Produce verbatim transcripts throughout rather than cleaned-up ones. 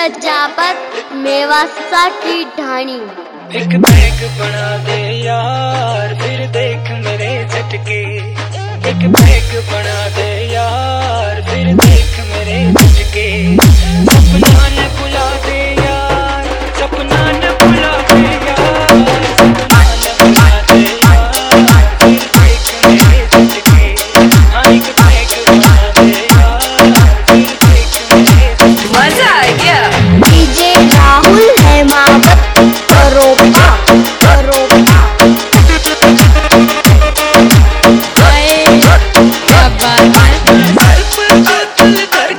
प्रजापत मेवासा की ढाणी। एक बैग बना दे यार फिर देख मेरे झटके, एक बैग बना दे यार फिर देख मेरे झटके। सपना न बुला दे यार, सपना न बुला दे यार, सपना न बुला दे यार फिर देख मेरे झटके। हाँ एक बैग बना दे यार फिर देख मेरे झटके। मजा आ गया। डीजे राहुल हेमावत करोपा करोपा। क्या बात है।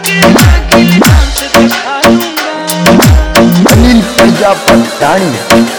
अनिल प्रजापत ढाणी।